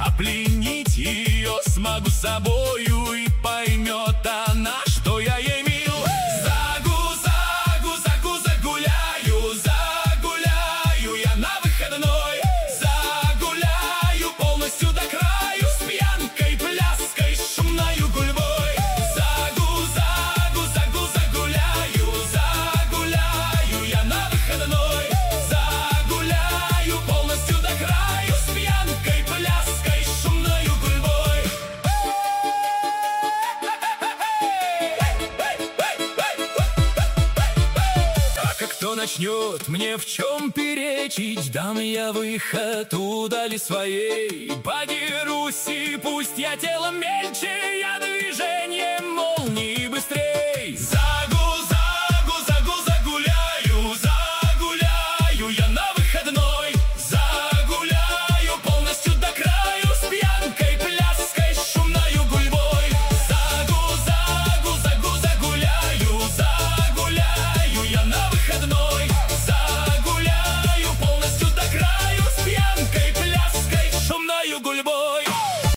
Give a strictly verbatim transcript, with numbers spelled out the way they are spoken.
А пленить ее смогу собою, и поймет она, что я ей мил. Загу, загу, загу, загуляю, загуляю я на выходной. Загуляю полностью до краю, с пьянкой, пляской, шумною гульбой. Загу, загу, загу, загуляю, загуляю я на выходной. Загуляю полностью до краю, с пьянкой, пляской, шумною гульбой. А как кто начнет мне в чем перечить, дам я выход удали своей. Подерусь, и пусть я телом мельче, я движением молнии быстрей. Загу, загу, загу, загуляю, загуляю я на выходной. Загуляю полностью до краю, с пьянкой, пляской, шумною гульбой. Загу, загу, загу, загуляю, загуляю я на выходной. Загуляю полностью до краю, с пьянкой, пляской, шумною гульбой.